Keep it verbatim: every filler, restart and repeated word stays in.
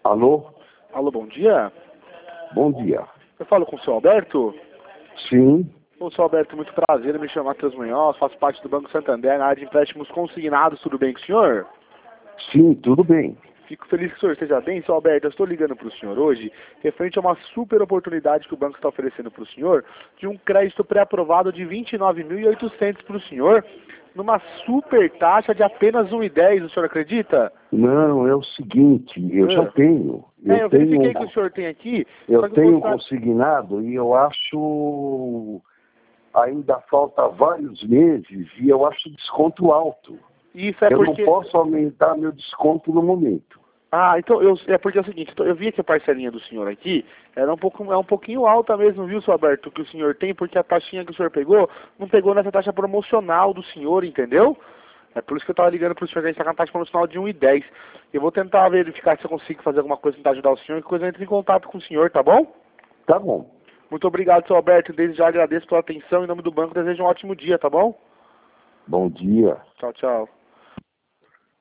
Alô? Alô, bom dia. Bom dia. Eu falo com o seu Alberto? Sim, Ô, seu Alberto, muito prazer, eu me chamo Matheus Munhoz, faço parte do Banco Santander na área de empréstimos consignados, tudo bem com o senhor? sim, tudo bem. Fico feliz que o senhor esteja bem. Seu Alberto, eu estou ligando para o senhor hoje, referente a uma super oportunidade que o banco está oferecendo para o senhor, de um crédito pré-aprovado de vinte e nove mil e oitocentos para o senhor, numa super taxa de apenas um vírgula dez, o senhor acredita? Não, é o seguinte, eu já Ah. tenho. É, Eu eu tenho, verifiquei que o senhor tem aqui, eu só que eu tenho gostaria... consignado e eu acho ainda falta vários meses e eu acho desconto alto. Isso é Eu porque... não posso aumentar meu desconto no momento. Ah, então eu, é porque é o seguinte, então, eu vi que a parcelinha do senhor aqui era um pouco, é um pouquinho alta mesmo, viu, seu Alberto, que o senhor tem, porque a taxinha que o senhor pegou, não pegou nessa taxa promocional do senhor, entendeu? É por isso que eu estava ligando para o senhor, que a gente está com a taxa promocional de um vírgula dez. Eu vou tentar verificar se eu consigo fazer alguma coisa para ajudar o senhor, que coisa eu entre em contato com o senhor, tá bom? Tá bom. Muito obrigado, seu Alberto, desde já agradeço pela atenção, em nome do banco, desejo um ótimo dia, tá bom? Bom dia. Tchau, tchau.